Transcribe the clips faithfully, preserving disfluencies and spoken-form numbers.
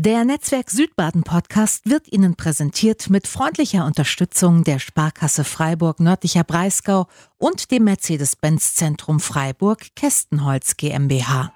Der Netzwerk Südbaden-Podcast wird Ihnen präsentiert mit freundlicher Unterstützung der Sparkasse Freiburg Nördlicher Breisgau und dem Mercedes-Benz-Zentrum Freiburg Kästenholz GmbH.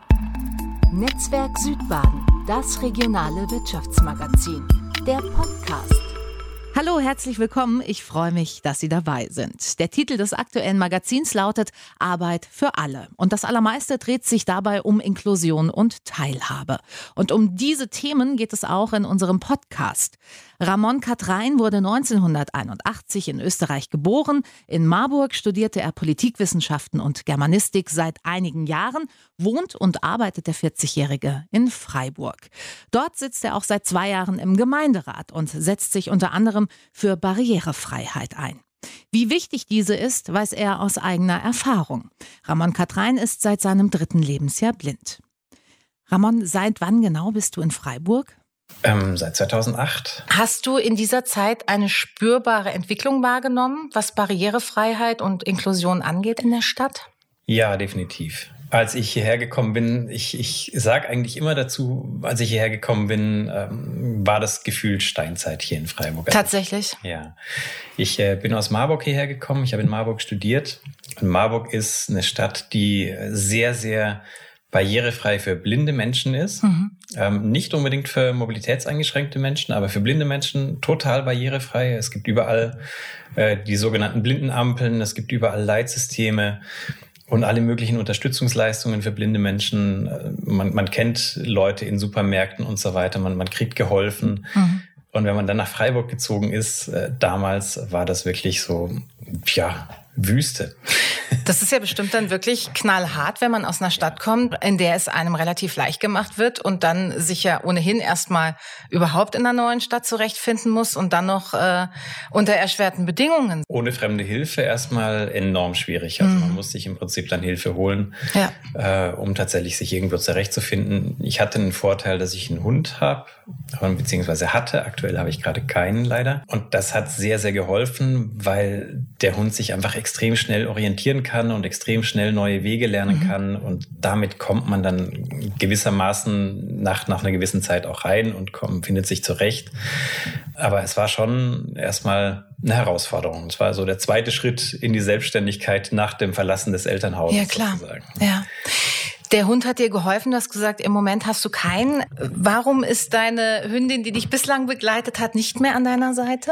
Netzwerk Südbaden, das regionale Wirtschaftsmagazin, der Podcast. Hallo, herzlich willkommen. Ich freue mich, dass Sie dabei sind. Der Titel des aktuellen Magazins lautet Arbeit für alle. Und das Allermeiste dreht sich dabei um Inklusion und Teilhabe. Und um diese Themen geht es auch in unserem Podcast. Ramon Katrein wurde neunzehnhunderteinundachtzig in Österreich geboren. In Marburg studierte er Politikwissenschaften und Germanistik seit einigen Jahren, wohnt und arbeitet der vierzigjährige in Freiburg. Dort sitzt er auch seit zwei Jahren im Gemeinderat und setzt sich unter anderem für Barrierefreiheit ein. Wie wichtig diese ist, weiß er aus eigener Erfahrung. Ramon Katrein ist seit seinem dritten Lebensjahr blind. Ramon, seit wann genau bist du in Freiburg? Ähm, seit zweitausendacht. Hast du in dieser Zeit eine spürbare Entwicklung wahrgenommen, was Barrierefreiheit und Inklusion angeht in der Stadt? Ja, definitiv. Als ich hierher gekommen bin, ich, ich sage eigentlich immer dazu, als ich hierher gekommen bin, ähm, war das Gefühl Steinzeit hier in Freiburg. Tatsächlich? Ja. Ich äh, bin aus Marburg hierher gekommen, ich habe in Marburg studiert. Und Marburg ist eine Stadt, die sehr, sehr barrierefrei für blinde Menschen ist. Mhm. Ähm, nicht unbedingt für mobilitätseingeschränkte Menschen, aber für blinde Menschen total barrierefrei. Es gibt überall äh, die sogenannten Blindenampeln, es gibt überall Leitsysteme und alle möglichen Unterstützungsleistungen für blinde Menschen. Man, man kennt Leute in Supermärkten und so weiter. Man, man kriegt geholfen. Mhm. Und wenn man dann nach Freiburg gezogen ist, äh, damals war das wirklich so, ja, Wüste. Das ist ja bestimmt dann wirklich knallhart, wenn man aus einer Stadt kommt, in der es einem relativ leicht gemacht wird und dann sich ja ohnehin erstmal überhaupt in einer neuen Stadt zurechtfinden muss und dann noch äh, unter erschwerten Bedingungen. Ohne fremde Hilfe erstmal enorm schwierig. Also mhm. man muss sich im Prinzip dann Hilfe holen, ja. äh, um tatsächlich sich irgendwo zurechtzufinden. Ich hatte einen Vorteil, dass ich einen Hund habe, beziehungsweise hatte. Aktuell habe ich gerade keinen leider. Und das hat sehr, sehr geholfen, weil der Hund sich einfach extrem schnell orientieren kann und extrem schnell neue Wege lernen mhm. kann. Und damit kommt man dann gewissermaßen nach, nach einer gewissen Zeit auch rein und kommt, findet sich zurecht. Aber es war schon erstmal eine Herausforderung. Es war so der zweite Schritt in die Selbstständigkeit nach dem Verlassen des Elternhauses. Ja, klar. Sozusagen. Ja. Der Hund hat dir geholfen, du hast gesagt, im Moment hast du keinen. Warum ist deine Hündin, die dich bislang begleitet hat, nicht mehr an deiner Seite?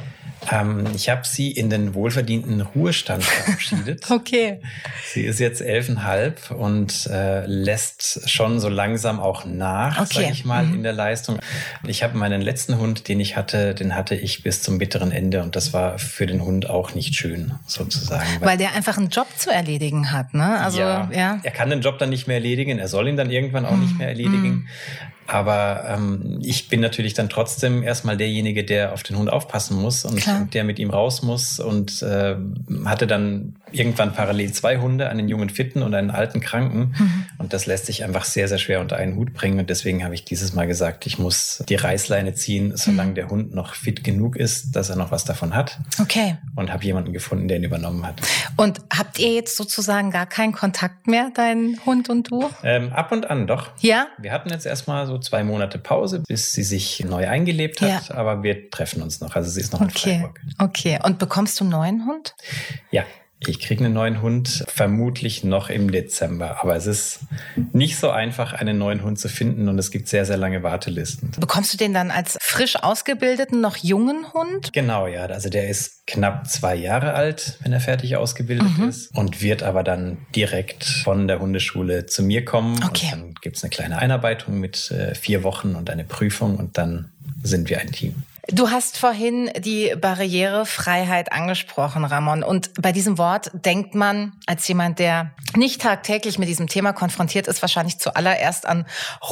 Ähm, ich habe sie in den wohlverdienten Ruhestand verabschiedet. Okay. Sie ist jetzt elfeinhalb und äh, lässt schon so langsam auch nach, okay. sage ich mal, mhm. in der Leistung. Ich habe meinen letzten Hund, den ich hatte, den hatte ich bis zum bitteren Ende und das war für den Hund auch nicht schön, sozusagen. Weil, weil der einfach einen Job zu erledigen hat, ne? Also ja, ja. Er kann den Job dann nicht mehr erledigen, er soll ihn dann irgendwann auch mhm. nicht mehr erledigen. Mhm. Aber ähm, ich bin natürlich dann trotzdem erstmal derjenige, der auf den Hund aufpassen muss und, und der mit ihm raus muss und äh, hatte dann irgendwann parallel zwei Hunde, einen jungen Fitten und einen alten Kranken. Mhm. Und das lässt sich einfach sehr, sehr schwer unter einen Hut bringen. Und deswegen habe ich dieses Mal gesagt, ich muss die Reißleine ziehen, solange mhm. der Hund noch fit genug ist, dass er noch was davon hat. Okay. Und habe jemanden gefunden, der ihn übernommen hat. Und habt ihr jetzt sozusagen gar keinen Kontakt mehr, dein Hund und du? Ähm, ab und an doch. Ja? Wir hatten jetzt erstmal so zwei Monate Pause, bis sie sich neu eingelebt hat. Ja. Aber wir treffen uns noch. Also sie ist noch in okay. Freiburg. Okay. Und bekommst du einen neuen Hund? Ja. Ich kriege einen neuen Hund, vermutlich noch im Dezember. Aber es ist nicht so einfach, einen neuen Hund zu finden und es gibt sehr, sehr lange Wartelisten. Bekommst du den dann als frisch ausgebildeten, noch jungen Hund? Genau, ja. Also der ist knapp zwei Jahre alt, wenn er fertig ausgebildet mhm. ist und wird aber dann direkt von der Hundeschule zu mir kommen. Okay. Und dann gibt es eine kleine Einarbeitung mit äh, vier Wochen und eine Prüfung und dann sind wir ein Team. Du hast vorhin die Barrierefreiheit angesprochen, Ramon. Und bei diesem Wort denkt man als jemand, der nicht tagtäglich mit diesem Thema konfrontiert ist, wahrscheinlich zuallererst an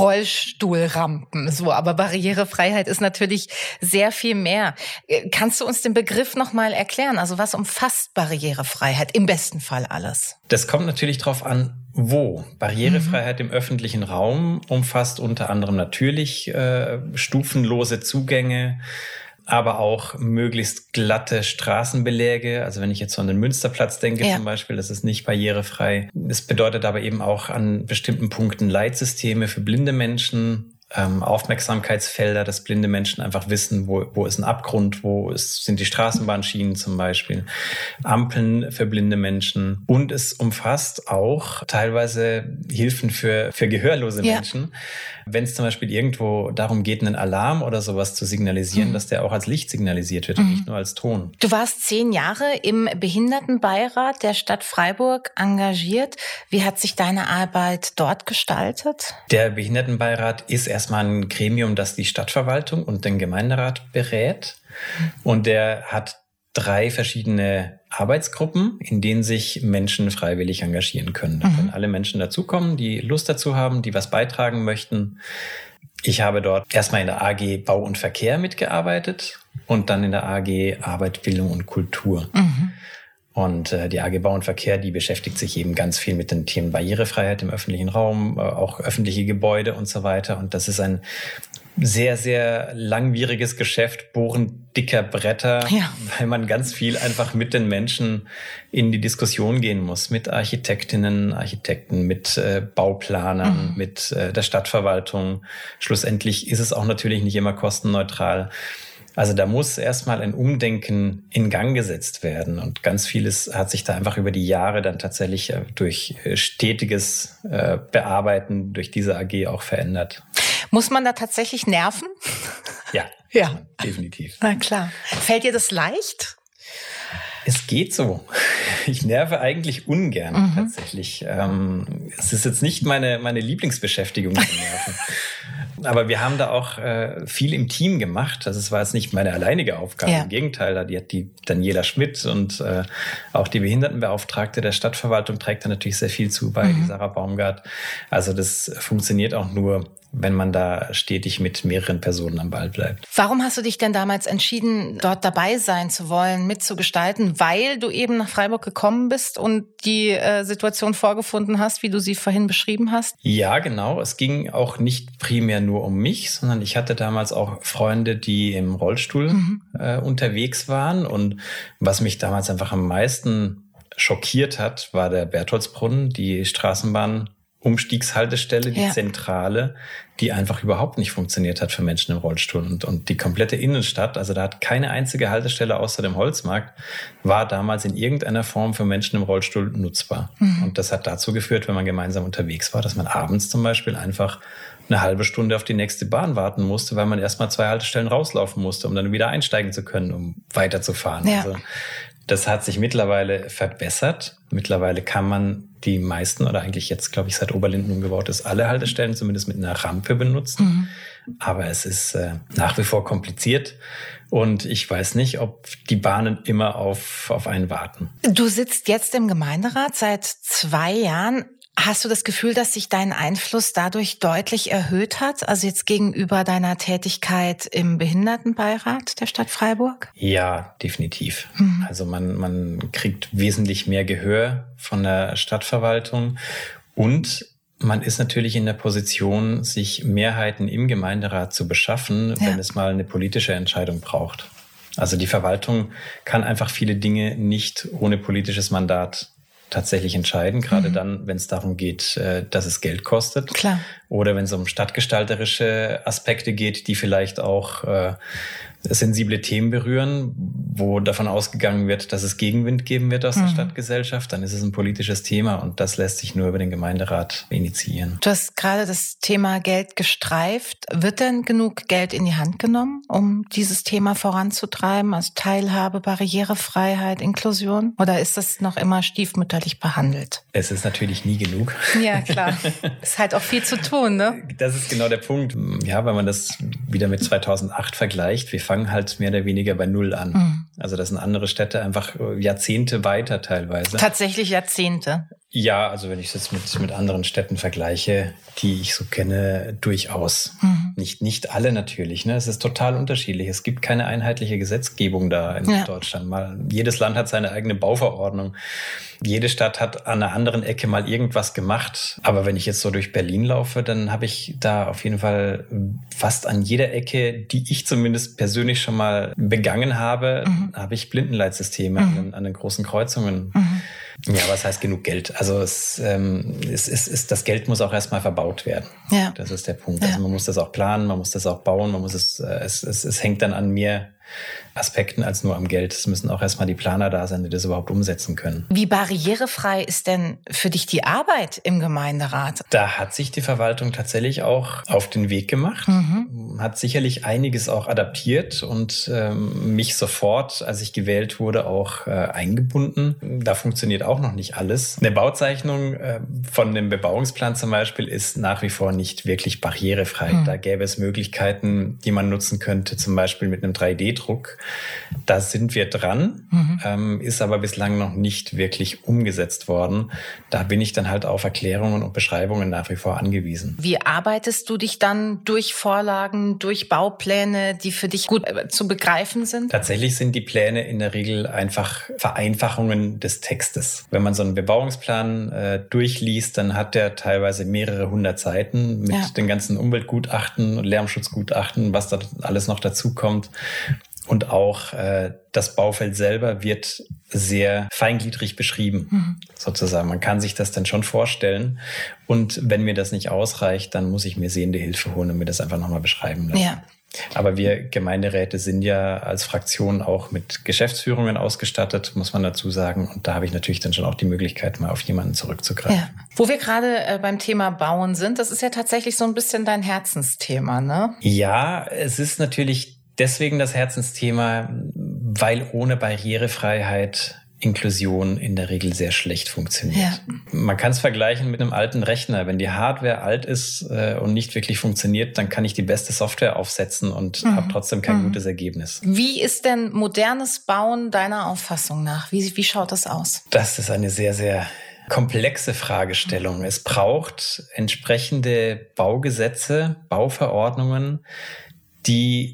Rollstuhlrampen. So, aber Barrierefreiheit ist natürlich sehr viel mehr. Kannst du uns den Begriff nochmal erklären? Also was umfasst Barrierefreiheit? Im besten Fall alles. Das kommt natürlich drauf an, wo. Barrierefreiheit mhm. im öffentlichen Raum umfasst unter anderem natürlich äh, stufenlose Zugänge, aber auch möglichst glatte Straßenbeläge. Also wenn ich jetzt so an den Münsterplatz denke ja. zum Beispiel, das ist nicht barrierefrei. Es bedeutet aber eben auch an bestimmten Punkten Leitsysteme für blinde Menschen. ähm, Aufmerksamkeitsfelder, dass blinde Menschen einfach wissen, wo, wo ist ein Abgrund, wo ist, sind die Straßenbahnschienen zum Beispiel, Ampeln für blinde Menschen. Und es umfasst auch teilweise Hilfen für, für gehörlose ja. Menschen. Wenn es zum Beispiel irgendwo darum geht, einen Alarm oder sowas zu signalisieren, mhm. dass der auch als Licht signalisiert wird mhm. und nicht nur als Ton. Du warst zehn Jahre im Behindertenbeirat der Stadt Freiburg engagiert. Wie hat sich deine Arbeit dort gestaltet? Der Behindertenbeirat ist erstmal ein Gremium, das die Stadtverwaltung und den Gemeinderat berät. Mhm. Und der hat drei verschiedene Arbeitsgruppen, in denen sich Menschen freiwillig engagieren können. Da mhm. können alle Menschen dazukommen, die Lust dazu haben, die was beitragen möchten. Ich habe dort erstmal in der A G Bau und Verkehr mitgearbeitet und dann in der A G Arbeit, Bildung und Kultur. Mhm. Und äh, die A G Bau und Verkehr, die beschäftigt sich eben ganz viel mit den Themen Barrierefreiheit im öffentlichen Raum, äh, auch öffentliche Gebäude und so weiter. Und das ist ein sehr, sehr langwieriges Geschäft, bohren dicker Bretter, ja. weil man ganz viel einfach mit den Menschen in die Diskussion gehen muss, mit Architektinnen, Architekten, mit äh, Bauplanern, mhm. mit äh, der Stadtverwaltung. Schlussendlich ist es auch natürlich nicht immer kostenneutral. Also da muss erstmal ein Umdenken in Gang gesetzt werden. Und ganz vieles hat sich da einfach über die Jahre dann tatsächlich durch stetiges äh, Bearbeiten durch diese A G auch verändert. Muss man da tatsächlich nerven? Ja, ja. definitiv. Na klar. Fällt dir das leicht? Es geht so. Ich nerve eigentlich ungern mhm. tatsächlich. Ähm, es ist jetzt nicht meine, meine Lieblingsbeschäftigung zu nerven. Aber wir haben da auch äh, viel im Team gemacht. Also es war jetzt nicht meine alleinige Aufgabe. Ja. Im Gegenteil, da die hat die Daniela Schmidt und äh, auch die Behindertenbeauftragte der Stadtverwaltung trägt da natürlich sehr viel zu bei, mhm. die Sarah Baumgart. Also das funktioniert auch nur, wenn man da stetig mit mehreren Personen am Ball bleibt. Warum hast du dich denn damals entschieden, dort dabei sein zu wollen, mitzugestalten? Weil du eben nach Freiburg gekommen bist und die äh, Situation vorgefunden hast, wie du sie vorhin beschrieben hast? Ja, genau. Es ging auch nicht primär nur um mich, sondern ich hatte damals auch Freunde, die im Rollstuhl mhm. äh, unterwegs waren. Und was mich damals einfach am meisten schockiert hat, war der Bertholdsbrunnen, die Straßenbahn Umstiegshaltestelle, die ja. Zentrale, die einfach überhaupt nicht funktioniert hat für Menschen im Rollstuhl. Und, und die komplette Innenstadt, also da hat keine einzige Haltestelle außer dem Holzmarkt, war damals in irgendeiner Form für Menschen im Rollstuhl nutzbar. Mhm. Und das hat dazu geführt, wenn man gemeinsam unterwegs war, dass man abends zum Beispiel einfach eine halbe Stunde auf die nächste Bahn warten musste, weil man erstmal zwei Haltestellen rauslaufen musste, um dann wieder einsteigen zu können, um weiterzufahren. Ja. Also das hat sich mittlerweile verbessert. Mittlerweile kann man die meisten oder eigentlich jetzt, glaube ich, seit Oberlinden umgebaut ist, alle Haltestellen zumindest mit einer Rampe benutzen. Mhm. Aber es ist äh, nach wie vor kompliziert und ich weiß nicht, ob die Bahnen immer auf, auf einen warten. Du sitzt jetzt im Gemeinderat seit zwei Jahren. Hast du das Gefühl, dass sich dein Einfluss dadurch deutlich erhöht hat? Also jetzt gegenüber deiner Tätigkeit im Behindertenbeirat der Stadt Freiburg? Ja, definitiv. Mhm. Also man, man kriegt wesentlich mehr Gehör von der Stadtverwaltung und man ist natürlich in der Position, sich Mehrheiten im Gemeinderat zu beschaffen, ja. wenn es mal eine politische Entscheidung braucht. Also die Verwaltung kann einfach viele Dinge nicht ohne politisches Mandat tatsächlich entscheiden, gerade mhm. dann, wenn es darum geht, dass es Geld kostet. Klar. Oder wenn es um stadtgestalterische Aspekte geht, die vielleicht auch äh, sensible Themen berühren, wo davon ausgegangen wird, dass es Gegenwind geben wird aus mhm. der Stadtgesellschaft, dann ist es ein politisches Thema und das lässt sich nur über den Gemeinderat initiieren. Du hast gerade das Thema Geld gestreift. Wird denn genug Geld in die Hand genommen, um dieses Thema voranzutreiben, also Teilhabe, Barrierefreiheit, Inklusion? Oder ist das noch immer stiefmütterlich behandelt? Es ist natürlich nie genug. Ja, klar. Ist halt auch viel zu tun, ne? Das ist genau der Punkt. Ja, wenn man das wieder mit zweitausendacht vergleicht, wir fangen halt mehr oder weniger bei Null an. Mhm. Also das sind andere Städte einfach Jahrzehnte weiter teilweise. Tatsächlich Jahrzehnte? Ja, also wenn ich es jetzt mit, mit anderen Städten vergleiche, die ich so kenne, durchaus. Mhm. Nicht, nicht alle natürlich. Ne? Es ist total unterschiedlich. Es gibt keine einheitliche Gesetzgebung da in ja. Deutschland. Mal, jedes Land hat seine eigene Bauverordnung. Jede Stadt hat an einer anderen Ecke mal irgendwas gemacht. Aber wenn ich jetzt so durch Berlin laufe, dann habe ich da auf jeden Fall fast an jeder Ecke, die ich zumindest persönlich schon mal begangen habe, mhm. habe ich Blindenleitsysteme mhm. an, den, an den großen Kreuzungen. Mhm. Ja, was heißt genug Geld? Also es, ähm, es, es, es, das Geld muss auch erstmal verbaut werden. Ja. Das ist der Punkt. Ja. Also man muss das auch planen, man muss das auch bauen, man muss es, äh, es, es, es hängt dann an mehr Aspekten als nur am Geld. Es müssen auch erstmal die Planer da sein, die das überhaupt umsetzen können. Wie barrierefrei ist denn für dich die Arbeit im Gemeinderat? Da hat sich die Verwaltung tatsächlich auch auf den Weg gemacht, mhm. hat sicherlich einiges auch adaptiert und ähm, mich sofort, als ich gewählt wurde, auch äh, eingebunden. Da funktioniert auch noch nicht alles. Eine Bauzeichnung äh, von einem Bebauungsplan zum Beispiel ist nach wie vor nicht wirklich barrierefrei. Mhm. Da gäbe es Möglichkeiten, die man nutzen könnte, zum Beispiel mit einem drei D Druck. Da sind wir dran, mhm. ähm, ist aber bislang noch nicht wirklich umgesetzt worden. Da bin ich dann halt auf Erklärungen und Beschreibungen nach wie vor angewiesen. Wie arbeitest du dich dann durch Vorlagen, durch Baupläne, die für dich gut äh, zu begreifen sind? Tatsächlich sind die Pläne in der Regel einfach Vereinfachungen des Textes. Wenn man so einen Bebauungsplan äh, durchliest, dann hat der teilweise mehrere hundert Seiten mit ja. den ganzen Umweltgutachten, Lärmschutzgutachten, was da alles noch dazu kommt. Und auch äh, das Baufeld selber wird sehr feingliedrig beschrieben, mhm. sozusagen. Man kann sich das dann schon vorstellen. Und wenn mir das nicht ausreicht, dann muss ich mir sehende Hilfe holen und mir das einfach nochmal beschreiben lassen. Ja. Aber wir Gemeinderäte sind ja als Fraktion auch mit Geschäftsführungen ausgestattet, muss man dazu sagen. Und da habe ich natürlich dann schon auch die Möglichkeit, mal auf jemanden zurückzugreifen. Ja. Wo wir gerade äh, beim Thema Bauen sind, das ist ja tatsächlich so ein bisschen dein Herzensthema, ne? Ja, es ist natürlich deswegen das Herzensthema, weil ohne Barrierefreiheit Inklusion in der Regel sehr schlecht funktioniert. Ja. Man kann es vergleichen mit einem alten Rechner. Wenn die Hardware alt ist äh, und nicht wirklich funktioniert, dann kann ich die beste Software aufsetzen und mhm. habe trotzdem kein mhm. gutes Ergebnis. Wie ist denn modernes Bauen deiner Auffassung nach? Wie, wie schaut das aus? Das ist eine sehr, sehr komplexe Fragestellung. Es braucht entsprechende Baugesetze, Bauverordnungen, die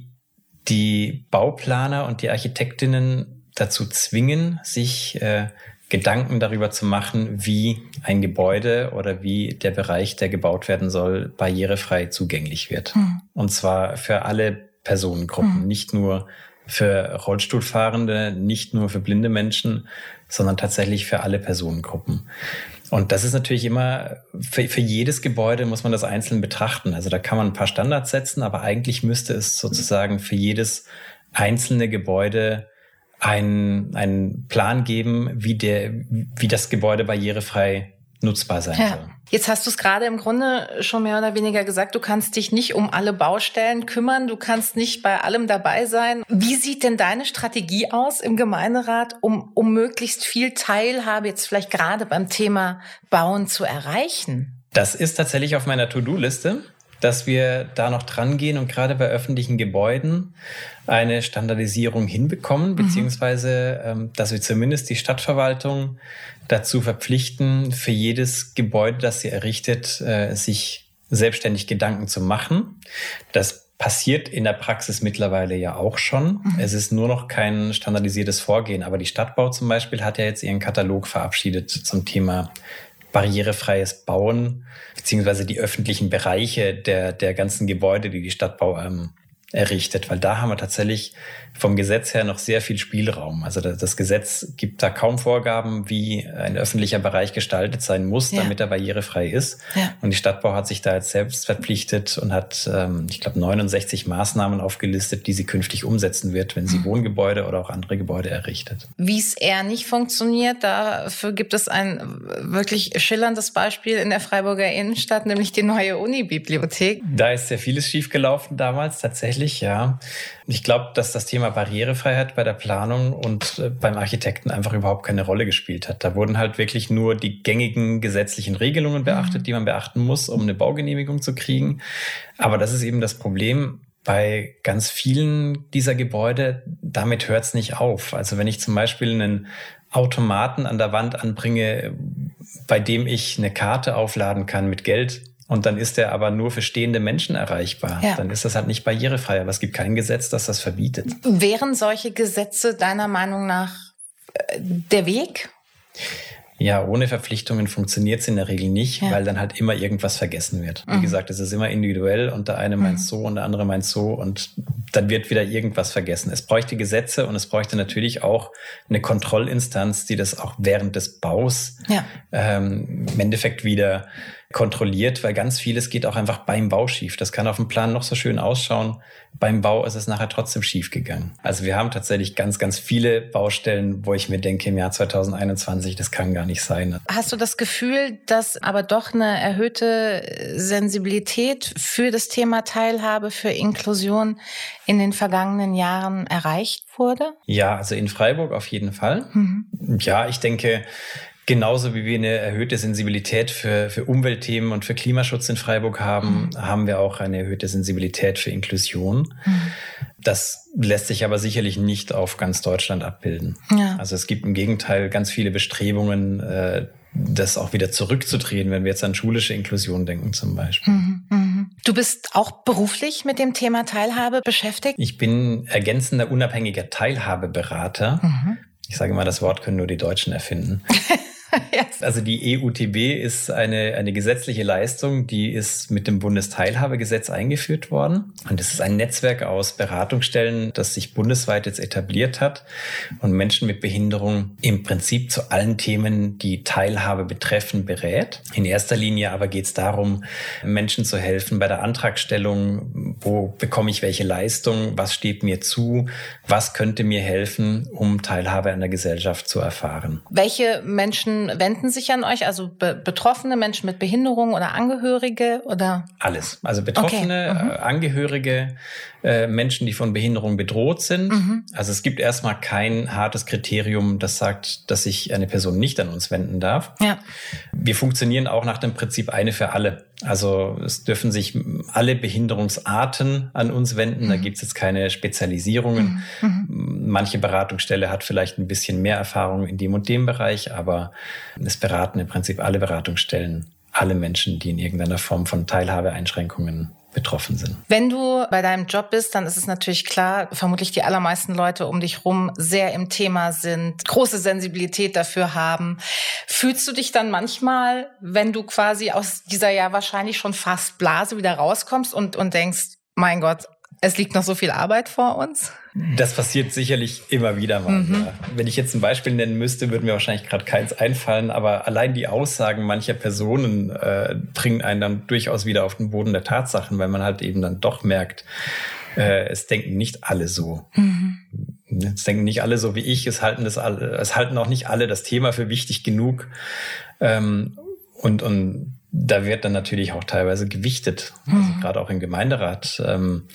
die Bauplaner und die Architektinnen dazu zwingen, sich äh, Gedanken darüber zu machen, wie ein Gebäude oder wie der Bereich, der gebaut werden soll, barrierefrei zugänglich wird. Mhm. Und zwar für alle Personengruppen, mhm. nicht nur für Rollstuhlfahrende, nicht nur für blinde Menschen, sondern tatsächlich für alle Personengruppen. Und das ist natürlich immer, für, für jedes Gebäude muss man das einzeln betrachten. Also da kann man ein paar Standards setzen, aber eigentlich müsste es sozusagen für jedes einzelne Gebäude einen, einen Plan geben, wie der, wie das Gebäude barrierefrei nutzbar sein ja. soll. Jetzt hast du es gerade im Grunde schon mehr oder weniger gesagt, du kannst dich nicht um alle Baustellen kümmern, du kannst nicht bei allem dabei sein. Wie sieht denn deine Strategie aus im Gemeinderat, um, um möglichst viel Teilhabe jetzt vielleicht gerade beim Thema Bauen zu erreichen? Das ist tatsächlich auf meiner To-Do-Liste, dass wir da noch dran gehen und gerade bei öffentlichen Gebäuden eine Standardisierung hinbekommen, mhm. beziehungsweise ähm, dass wir zumindest die Stadtverwaltung dazu verpflichten, für jedes Gebäude, das sie errichtet, äh, sich selbstständig Gedanken zu machen. Das passiert in der Praxis mittlerweile ja auch schon. Mhm. Es ist nur noch kein standardisiertes Vorgehen. Aber die Stadtbau zum Beispiel hat ja jetzt ihren Katalog verabschiedet zum Thema barrierefreies Bauen, beziehungsweise die öffentlichen Bereiche der, der ganzen Gebäude, die die Stadtbau ähm, errichtet. Weil da haben wir tatsächlich vom Gesetz her noch sehr viel Spielraum. Also das Gesetz gibt da kaum Vorgaben, wie ein öffentlicher Bereich gestaltet sein muss, ja. damit er barrierefrei ist. Ja. Und die Stadtbau hat sich da jetzt selbst verpflichtet und hat, ähm, ich glaube, neunundsechzig Maßnahmen aufgelistet, die sie künftig umsetzen wird, wenn sie mhm. Wohngebäude oder auch andere Gebäude errichtet. Wie es eher nicht funktioniert, dafür gibt es ein wirklich schillerndes Beispiel in der Freiburger Innenstadt, nämlich die neue Unibibliothek. Da ist sehr vieles schiefgelaufen damals, tatsächlich, ja. Ich glaube, dass das Thema Barrierefreiheit bei der Planung und äh, beim Architekten einfach überhaupt keine Rolle gespielt hat. Da wurden halt wirklich nur die gängigen gesetzlichen Regelungen beachtet, mhm. die man beachten muss, um eine Baugenehmigung zu kriegen. Aber das ist eben das Problem bei ganz vielen dieser Gebäude. Damit hört es nicht auf. Also wenn ich zum Beispiel einen Automaten an der Wand anbringe, bei dem ich eine Karte aufladen kann mit Geld, und dann ist der aber nur für stehende Menschen erreichbar. Ja. Dann ist das halt nicht barrierefrei. Aber es gibt kein Gesetz, das das verbietet. Wären solche Gesetze deiner Meinung nach der Weg? Ja, ohne Verpflichtungen funktioniert es in der Regel nicht, ja. weil dann halt immer irgendwas vergessen wird. Wie mhm. gesagt, es ist immer individuell und der eine meint so und der andere meint so. Und dann wird wieder irgendwas vergessen. Es bräuchte Gesetze und es bräuchte natürlich auch eine Kontrollinstanz, die das auch während des Baus ja. ähm, im Endeffekt wieder kontrolliert, weil ganz vieles geht auch einfach beim Bau schief. Das kann auf dem Plan noch so schön ausschauen. Beim Bau ist es nachher trotzdem schief gegangen. Also wir haben tatsächlich ganz, ganz viele Baustellen, wo ich mir denke, im Jahr zwanzig einundzwanzig, das kann gar nicht sein. Hast du das Gefühl, dass aber doch eine erhöhte Sensibilität für das Thema Teilhabe, für Inklusion in den vergangenen Jahren erreicht wurde? Ja, also in Freiburg auf jeden Fall. Mhm. Ja, ich denke, genauso wie wir eine erhöhte Sensibilität für, für Umweltthemen und für Klimaschutz in Freiburg haben, mhm. haben wir auch eine erhöhte Sensibilität für Inklusion. Mhm. Das lässt sich aber sicherlich nicht auf ganz Deutschland abbilden. Ja. Also es gibt im Gegenteil ganz viele Bestrebungen, äh, das auch wieder zurückzudrehen, wenn wir jetzt an schulische Inklusion denken zum Beispiel. Mhm. Mhm. Du bist auch beruflich mit dem Thema Teilhabe beschäftigt? Ich bin ergänzender unabhängiger Teilhabeberater. Mhm. Ich sage mal, das Wort können nur die Deutschen erfinden. Yes. Also die E U T B ist eine, eine gesetzliche Leistung, die ist mit dem Bundesteilhabegesetz eingeführt worden. Und es ist ein Netzwerk aus Beratungsstellen, das sich bundesweit jetzt etabliert hat und Menschen mit Behinderung im Prinzip zu allen Themen, die Teilhabe betreffen, berät. In erster Linie aber geht es darum, Menschen zu helfen bei der Antragstellung. Wo bekomme ich welche Leistung? Was steht mir zu? Was könnte mir helfen, um Teilhabe an der Gesellschaft zu erfahren? Welche Menschen wenden sich an euch? Also be- betroffene Menschen mit Behinderung oder Angehörige oder? Alles. Also Betroffene, okay. mhm. äh, Angehörige, äh, Menschen, die von Behinderung bedroht sind. Mhm. Also es gibt erstmal kein hartes Kriterium, das sagt, dass sich eine Person nicht an uns wenden darf. Ja. Wir funktionieren auch nach dem Prinzip eine für alle. Also es dürfen sich alle Behinderungsarten an uns wenden. Mhm. Da gibt es jetzt keine Spezialisierungen. Mhm. Manche Beratungsstelle hat vielleicht ein bisschen mehr Erfahrung in dem und dem Bereich, aber es beraten im Prinzip alle Beratungsstellen, alle Menschen, die in irgendeiner Form von Teilhabeeinschränkungen betroffen sind. Wenn du bei deinem Job bist, dann ist es natürlich klar, vermutlich die allermeisten Leute um dich rum sehr im Thema sind, große Sensibilität dafür haben. Fühlst du dich dann manchmal, wenn du quasi aus dieser ja wahrscheinlich schon fast Blase wieder rauskommst und, und denkst, mein Gott, es liegt noch so viel Arbeit vor uns? Das passiert sicherlich immer wieder mal. Mhm. Ja. Wenn ich jetzt ein Beispiel nennen müsste, würde mir wahrscheinlich gerade keins einfallen, aber allein die Aussagen mancher Personen äh, bringen einen dann durchaus wieder auf den Boden der Tatsachen, weil man halt eben dann doch merkt, äh, es denken nicht alle so. Mhm. Es denken nicht alle so wie ich, es halten, das alle, es halten auch nicht alle das Thema für wichtig genug. Ähm, und, und da wird dann natürlich auch teilweise gewichtet, also mhm. gerade auch im Gemeinderat. Ähm,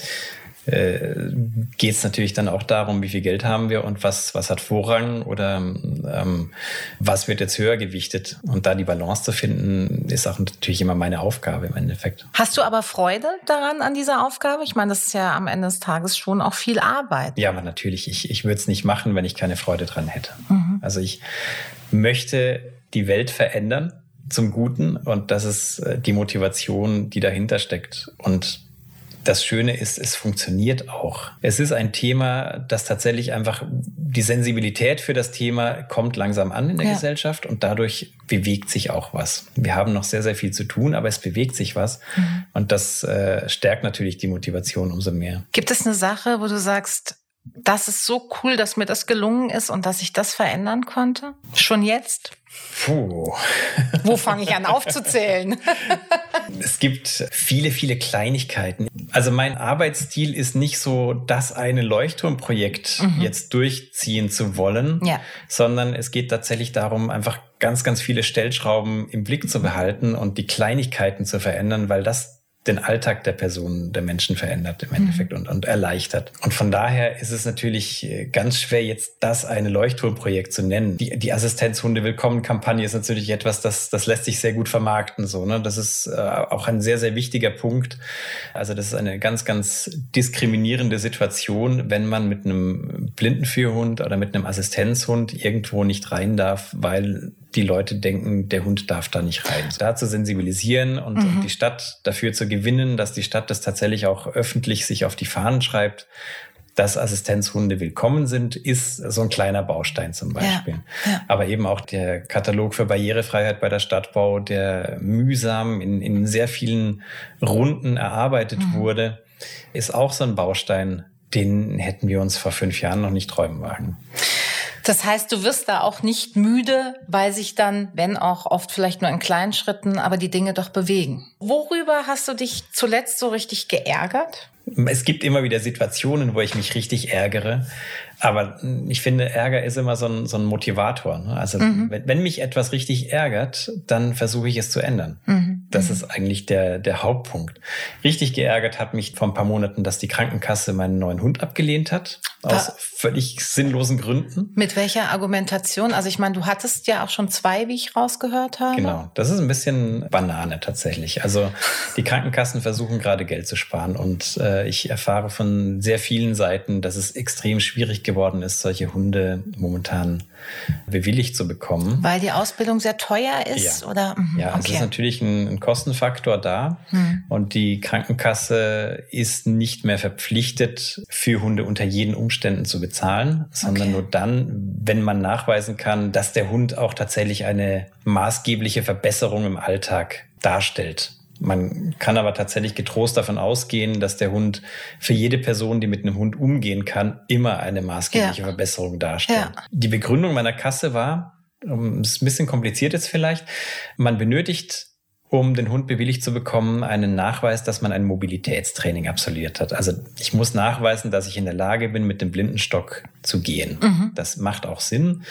äh, geht es natürlich dann auch darum, wie viel Geld haben wir und was was hat Vorrang oder ähm, was wird jetzt höher gewichtet. Und da die Balance zu finden, ist auch natürlich immer meine Aufgabe im Endeffekt. Hast du aber Freude daran, an dieser Aufgabe? Ich meine, das ist ja am Ende des Tages schon auch viel Arbeit. Ja, aber natürlich, ich, ich würde es nicht machen, wenn ich keine Freude dran hätte. Mhm. Also ich möchte die Welt verändern zum Guten und das ist die Motivation, die dahinter steckt. Und das Schöne ist, es funktioniert auch. Es ist ein Thema, das tatsächlich einfach, die Sensibilität für das Thema kommt langsam an in der ja. Gesellschaft und dadurch bewegt sich auch was. Wir haben noch sehr, sehr viel zu tun, aber es bewegt sich was mhm. und das äh, stärkt natürlich die Motivation umso mehr. Gibt es eine Sache, wo du sagst, das ist so cool, dass mir das gelungen ist und dass ich das verändern konnte? Schon jetzt? Puh. Wo fange ich an aufzuzählen? Es gibt viele, viele Kleinigkeiten. Also mein Arbeitsstil ist nicht so, das eine Leuchtturmprojekt mhm. jetzt durchziehen zu wollen, ja. sondern es geht tatsächlich darum, einfach ganz, ganz viele Stellschrauben im Blick zu behalten und die Kleinigkeiten zu verändern, weil das den Alltag der Personen, der Menschen verändert im Endeffekt mhm. und, und erleichtert. Und von daher ist es natürlich ganz schwer, jetzt das eine Leuchtturmprojekt zu nennen. Die, die Assistenzhunde-Willkommen-Kampagne ist natürlich etwas, das, das lässt sich sehr gut vermarkten. So, ne? Das ist äh, auch ein sehr, sehr wichtiger Punkt. Also das ist eine ganz, ganz diskriminierende Situation, wenn man mit einem Blindenführhund oder mit einem Assistenzhund irgendwo nicht rein darf, weil die Leute denken, der Hund darf da nicht rein. Da zu sensibilisieren und, mhm. und die Stadt dafür zu gewinnen, dass die Stadt das tatsächlich auch öffentlich sich auf die Fahnen schreibt, dass Assistenzhunde willkommen sind, ist so ein kleiner Baustein zum Beispiel. Ja, ja. Aber eben auch der Katalog für Barrierefreiheit bei der Stadtbau, der mühsam in, in sehr vielen Runden erarbeitet mhm. wurde, ist auch so ein Baustein, den hätten wir uns vor fünf Jahren noch nicht träumen wagen. Das heißt, du wirst da auch nicht müde, weil sich dann, wenn auch oft vielleicht nur in kleinen Schritten, aber die Dinge doch bewegen. Worüber hast du dich zuletzt so richtig geärgert? Es gibt immer wieder Situationen, wo ich mich richtig ärgere. Aber ich finde, Ärger ist immer so ein, so ein Motivator. Ne? Also mhm. wenn, wenn mich etwas richtig ärgert, dann versuche ich es zu ändern. Mhm. Das ist eigentlich der, der Hauptpunkt. Richtig geärgert hat mich vor ein paar Monaten, dass die Krankenkasse meinen neuen Hund abgelehnt hat. Aus da, völlig sinnlosen Gründen. Mit welcher Argumentation? Also ich meine, du hattest ja auch schon zwei, wie ich rausgehört habe. Genau, das ist ein bisschen Banane tatsächlich. Also die Krankenkassen versuchen gerade Geld zu sparen. Und äh, ich erfahre von sehr vielen Seiten, dass es extrem schwierig geworden ist, solche Hunde momentan bewilligt zu bekommen. Weil die Ausbildung sehr teuer ist? Ja, oder? ja okay. Es ist natürlich ein, ein Kostenfaktor da. Hm. Und die Krankenkasse ist nicht mehr verpflichtet, für Hunde unter jeden Umständen zu bezahlen, sondern okay. nur dann, wenn man nachweisen kann, dass der Hund auch tatsächlich eine maßgebliche Verbesserung im Alltag darstellt. Man kann aber tatsächlich getrost davon ausgehen, dass der Hund für jede Person, die mit einem Hund umgehen kann, immer eine maßgebliche ja. Verbesserung darstellt. Ja. Die Begründung meiner Kasse war, es ist ein bisschen kompliziert jetzt vielleicht, man benötigt, um den Hund bewilligt zu bekommen, einen Nachweis, dass man ein Mobilitätstraining absolviert hat. Also ich muss nachweisen, dass ich in der Lage bin, mit dem Blindenstock zu gehen. Mhm. Das macht auch Sinn.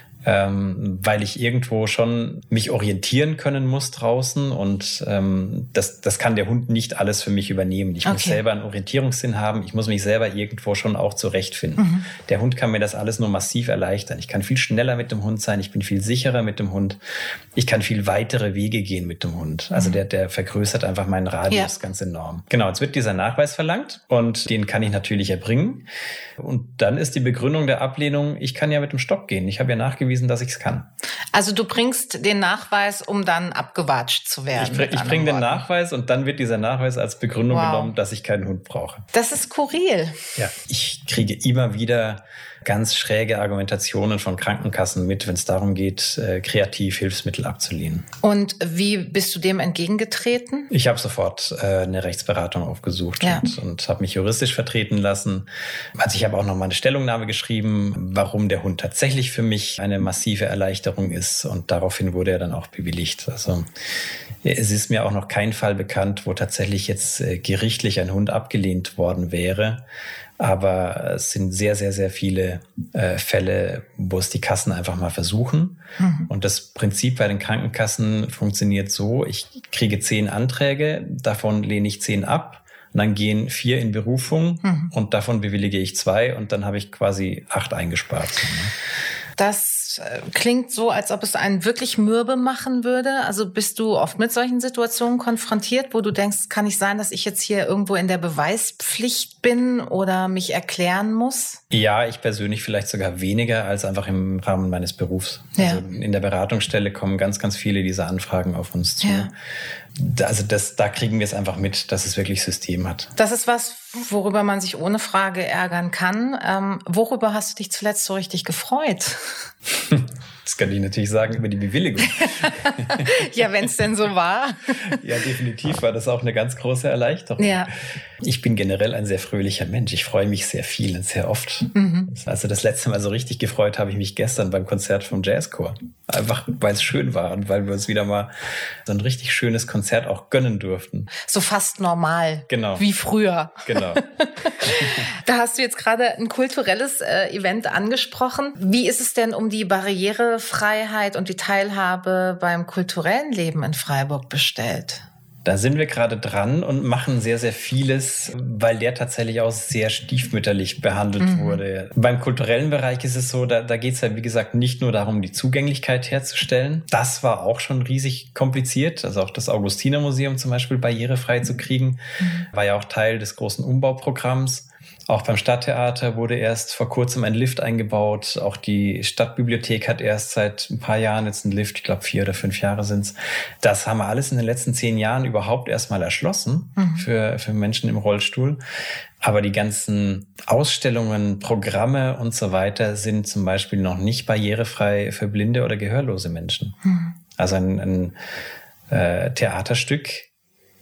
Ähm, weil ich irgendwo schon mich orientieren können muss draußen und ähm, das, das kann der Hund nicht alles für mich übernehmen. Ich okay. muss selber einen Orientierungssinn haben, ich muss mich selber irgendwo schon auch zurechtfinden. Mhm. Der Hund kann mir das alles nur massiv erleichtern. Ich kann viel schneller mit dem Hund sein, ich bin viel sicherer mit dem Hund, ich kann viel weitere Wege gehen mit dem Hund. Also mhm. der, der vergrößert einfach meinen Radius ja. ganz enorm. Genau, jetzt wird dieser Nachweis verlangt und den kann ich natürlich erbringen. Und dann ist die Begründung der Ablehnung, ich kann ja mit dem Stock gehen. Ich habe ja nachgewiesen, dass ich es kann. Also du bringst den Nachweis, um dann abgewatscht zu werden. Ich, bring, ich bringe den Nachweis und dann wird dieser Nachweis als Begründung wow. genommen, dass ich keinen Hund brauche. Das ist skurril. Ja, ich kriege immer wieder ganz schräge Argumentationen von Krankenkassen mit, wenn es darum geht, äh, kreativ Hilfsmittel abzulehnen. Und wie bist du dem entgegengetreten? Ich habe sofort äh, eine Rechtsberatung aufgesucht ja. und, und habe mich juristisch vertreten lassen. Also ich habe auch noch mal eine Stellungnahme geschrieben, warum der Hund tatsächlich für mich eine massive Erleichterung ist und daraufhin wurde er dann auch bewilligt. Also es ist mir auch noch kein Fall bekannt, wo tatsächlich jetzt äh, gerichtlich ein Hund abgelehnt worden wäre. Aber es sind sehr, sehr, sehr viele äh, Fälle, wo es die Kassen einfach mal versuchen. Mhm. Und das Prinzip bei den Krankenkassen funktioniert so, ich kriege zehn Anträge, davon lehne ich zehn ab. Und dann gehen vier in Berufung mhm. und davon bewillige ich zwei und dann habe ich quasi acht eingespart. Das klingt so, als ob es einen wirklich mürbe machen würde. Also bist du oft mit solchen Situationen konfrontiert, wo du denkst, kann nicht sein, dass ich jetzt hier irgendwo in der Beweispflicht bin oder mich erklären muss? Ja, ich persönlich vielleicht sogar weniger als einfach im Rahmen meines Berufs. Ja. Also in der Beratungsstelle kommen ganz, ganz viele dieser Anfragen auf uns zu. Ja. Also das, da kriegen wir es einfach mit, dass es wirklich System hat. Das ist was, worüber man sich ohne Frage ärgern kann. Ähm, worüber hast du dich zuletzt so richtig gefreut? Das kann ich natürlich sagen, über die Bewilligung. Ja, wenn es denn so war. Ja, definitiv war das auch eine ganz große Erleichterung. Ja. Ich bin generell ein sehr fröhlicher Mensch. Ich freue mich sehr viel und sehr oft. Mhm. Also das letzte Mal so richtig gefreut habe ich mich gestern beim Konzert vom Jazzchor. Einfach, weil es schön war und weil wir uns wieder mal so ein richtig schönes Konzert auch gönnen durften. So fast normal. Genau. Wie früher. Genau. Da hast du jetzt gerade ein kulturelles äh, Event angesprochen. Wie ist es denn um die Barrierefreiheit und die Teilhabe beim kulturellen Leben in Freiburg bestellt? Da sind wir gerade dran und machen sehr, sehr vieles, weil der tatsächlich auch sehr stiefmütterlich behandelt mhm. wurde. Beim kulturellen Bereich ist es so, da, da geht es ja, wie gesagt, nicht nur darum, die Zugänglichkeit herzustellen. Das war auch schon riesig kompliziert. Also auch das Augustinermuseum zum Beispiel barrierefrei zu kriegen, mhm. war ja auch Teil des großen Umbauprogramms. Auch beim Stadttheater wurde erst vor kurzem ein Lift eingebaut. Auch die Stadtbibliothek hat erst seit ein paar Jahren jetzt einen Lift. Ich glaube, vier oder fünf Jahre sind's. Das haben wir alles in den letzten zehn Jahren überhaupt erstmal erschlossen mhm. für, für Menschen im Rollstuhl. Aber die ganzen Ausstellungen, Programme und so weiter sind zum Beispiel noch nicht barrierefrei für blinde oder gehörlose Menschen. Mhm. Also ein, ein äh, Theaterstück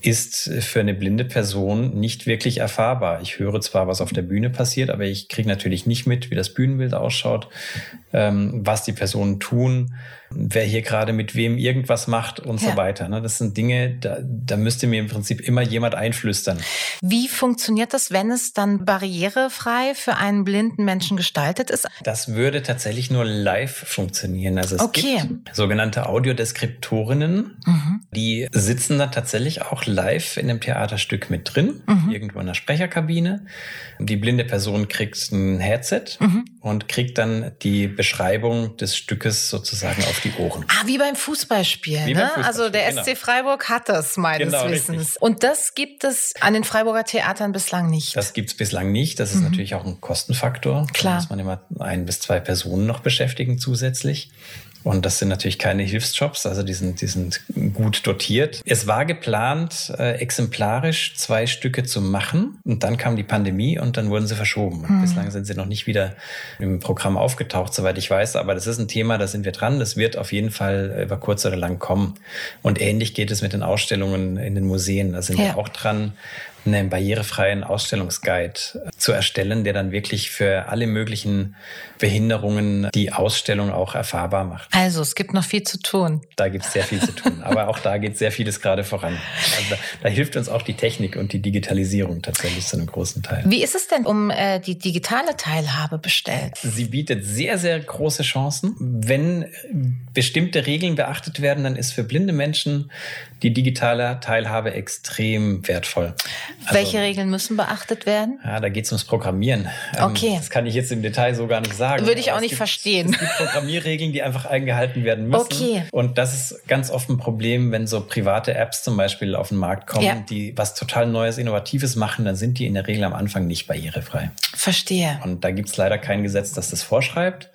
ist für eine blinde Person nicht wirklich erfahrbar. Ich höre zwar, was auf der Bühne passiert, aber ich kriege natürlich nicht mit, wie das Bühnenbild ausschaut, ähm, was die Personen tun, wer hier gerade mit wem irgendwas macht und ja. so weiter. Ne? Das sind Dinge, da, da müsste mir im Prinzip immer jemand einflüstern. Wie funktioniert das, wenn es dann barrierefrei für einen blinden Menschen gestaltet ist? Das würde tatsächlich nur live funktionieren. Also es okay. gibt sogenannte Audiodeskriptorinnen, mhm. die sitzen dann tatsächlich auch live in dem Theaterstück mit drin, mhm. irgendwo in der Sprecherkabine. Die blinde Person kriegt ein Headset mhm. und kriegt dann die Beschreibung des Stückes sozusagen auf die Ohren. Ah, wie beim Fußballspielen. Wie ne? beim Fußballspiel, also der genau. S C Freiburg hat das meines genau, Wissens. Richtig. Und das gibt es an den Freiburger Theatern bislang nicht. Das gibt es bislang nicht. Das ist mhm. natürlich auch ein Kostenfaktor. Klar. Da muss man immer ein bis zwei Personen noch beschäftigen zusätzlich. Und das sind natürlich keine Hilfsjobs, also die sind, die sind gut dotiert. Es war geplant, äh, exemplarisch zwei Stücke zu machen. Und dann kam die Pandemie und dann wurden sie verschoben. Und mhm. bislang sind sie noch nicht wieder im Programm aufgetaucht, soweit ich weiß. Aber das ist ein Thema, da sind wir dran. Das wird auf jeden Fall über kurz oder lang kommen. Und ähnlich geht es mit den Ausstellungen in den Museen. Da sind ja. wir auch dran, einen barrierefreien Ausstellungsguide zu erstellen, der dann wirklich für alle möglichen Behinderungen die Ausstellung auch erfahrbar macht. Also es gibt noch viel zu tun. Da gibt es sehr viel zu tun, aber auch da geht sehr vieles gerade voran. Also da, da hilft uns auch die Technik und die Digitalisierung tatsächlich zu einem großen Teil. Wie ist es denn um äh, die digitale Teilhabe bestellt? Sie bietet sehr, sehr große Chancen. Wenn bestimmte Regeln beachtet werden, dann ist für blinde Menschen die digitale Teilhabe extrem wertvoll. Also, welche Regeln müssen beachtet werden? Ja, da geht es ums Programmieren. Okay. Das kann ich jetzt im Detail so gar nicht sagen. Würde ich auch Aber nicht gibt, verstehen. Es gibt Programmierregeln, die einfach eingehalten werden müssen. Okay. Und das ist ganz oft ein Problem, wenn so private Apps zum Beispiel auf den Markt kommen, ja. die was total Neues, Innovatives machen, dann sind die in der Regel am Anfang nicht barrierefrei. Verstehe. Und da gibt es leider kein Gesetz, das das vorschreibt.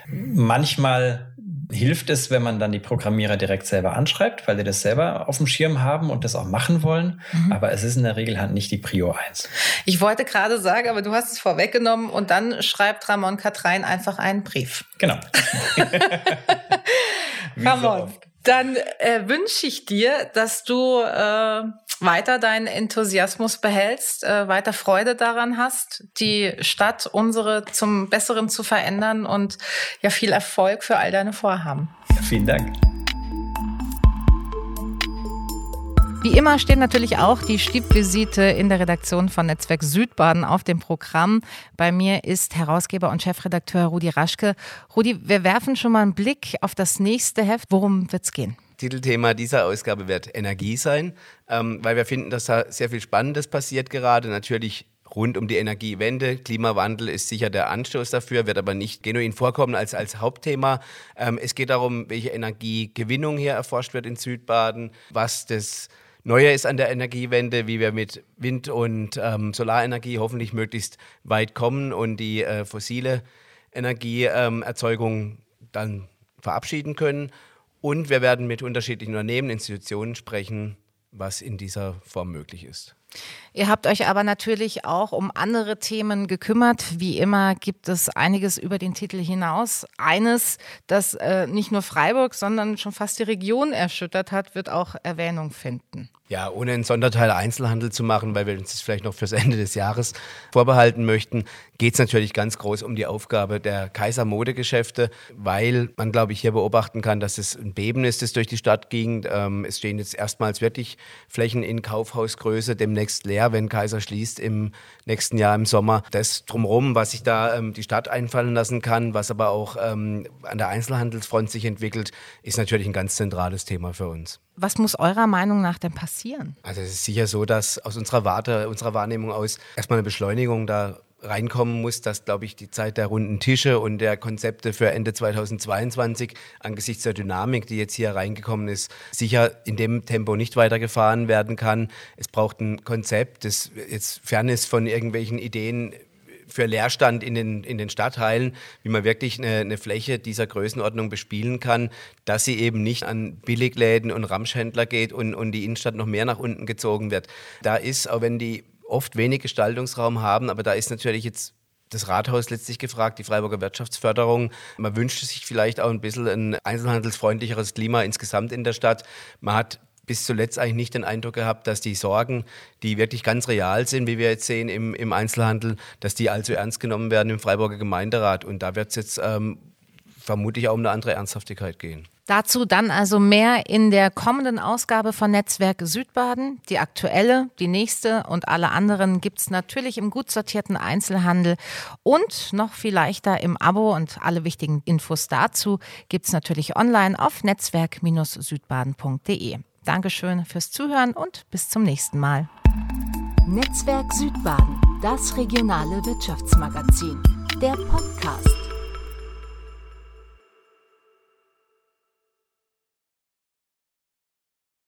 Manchmal hilft es, wenn man dann die Programmierer direkt selber anschreibt, weil die das selber auf dem Schirm haben und das auch machen wollen. Mhm. Aber es ist in der Regel halt nicht die Prio eins. Ich wollte gerade sagen, aber du hast es vorweggenommen und dann schreibt Ramon Katrein einfach einen Brief. Genau. Ramon, so dann äh, wünsche ich dir, dass du äh, weiter deinen Enthusiasmus behältst, äh, weiter Freude daran hast, die Stadt, unsere, zum Besseren zu verändern und ja viel Erfolg für all deine Vorhaben. Ja, vielen Dank. Wie immer steht natürlich auch die Stippvisite in der Redaktion von Netzwerk Südbaden auf dem Programm. Bei mir ist Herausgeber und Chefredakteur Rudi Raschke. Rudi, wir werfen schon mal einen Blick auf das nächste Heft. Worum wird's gehen? Titelthema dieser Ausgabe wird Energie sein, ähm, weil wir finden, dass da sehr viel Spannendes passiert gerade. Natürlich rund um die Energiewende. Klimawandel ist sicher der Anstoß dafür, wird aber nicht genuin vorkommen als, als Hauptthema. Ähm, es geht darum, welche Energiegewinnung hier erforscht wird in Südbaden, was das Neue ist an der Energiewende, wie wir mit Wind- und ähm, Solarenergie hoffentlich möglichst weit kommen und die äh, fossile Energieerzeugung ähm, dann verabschieden können. Und wir werden mit unterschiedlichen Unternehmen, Institutionen sprechen, was in dieser Form möglich ist. Ihr habt euch aber natürlich auch um andere Themen gekümmert. Wie immer gibt es einiges über den Titel hinaus. Eines, das äh, nicht nur Freiburg, sondern schon fast die Region erschüttert hat, wird auch Erwähnung finden. Ja, ohne einen Sonderteil Einzelhandel zu machen, weil wir uns das vielleicht noch fürs Ende des Jahres vorbehalten möchten, geht es natürlich ganz groß um die Aufgabe der Kaiser-Modegeschäfte, weil man, glaube ich, hier beobachten kann, dass es ein Beben ist, das durch die Stadt ging. Ähm, es stehen jetzt erstmals wirklich Flächen in Kaufhausgröße, demnächst leer, wenn Kaiser schließt im nächsten Jahr im Sommer. Das Drumherum, was sich da ähm, die Stadt einfallen lassen kann, was aber auch ähm, an der Einzelhandelsfront sich entwickelt, ist natürlich ein ganz zentrales Thema für uns. Was muss eurer Meinung nach denn passieren? Also es ist sicher so, dass aus unserer Warte, unserer Wahrnehmung aus erstmal eine Beschleunigung da reinkommen muss, dass, glaube ich, die Zeit der runden Tische und der Konzepte für Ende zweitausendzweiundzwanzig angesichts der Dynamik, die jetzt hier reingekommen ist, sicher in dem Tempo nicht weitergefahren werden kann. Es braucht ein Konzept, das jetzt fern ist von irgendwelchen Ideen für Leerstand in den, in den Stadtteilen, wie man wirklich eine, eine Fläche dieser Größenordnung bespielen kann, dass sie eben nicht an Billigläden und Ramschhändler geht und, und die Innenstadt noch mehr nach unten gezogen wird. Da ist, auch wenn die oft wenig Gestaltungsraum haben, aber da ist natürlich jetzt das Rathaus letztlich gefragt, die Freiburger Wirtschaftsförderung. Man wünscht sich vielleicht auch ein bisschen ein einzelhandelsfreundlicheres Klima insgesamt in der Stadt. Man hat bis zuletzt eigentlich nicht den Eindruck gehabt, dass die Sorgen, die wirklich ganz real sind, wie wir jetzt sehen im, im Einzelhandel, dass die allzu ernst genommen werden im Freiburger Gemeinderat. Und da wird es jetzt ähm, vermutlich auch um eine andere Ernsthaftigkeit gehen. Dazu dann also mehr in der kommenden Ausgabe von Netzwerk Südbaden. Die aktuelle, die nächste und alle anderen gibt es natürlich im gut sortierten Einzelhandel und noch viel leichter im Abo. Und alle wichtigen Infos dazu gibt es natürlich online auf netzwerk südbaden punkt de. Dankeschön fürs Zuhören und bis zum nächsten Mal. Netzwerk Südbaden, das regionale Wirtschaftsmagazin, der Podcast.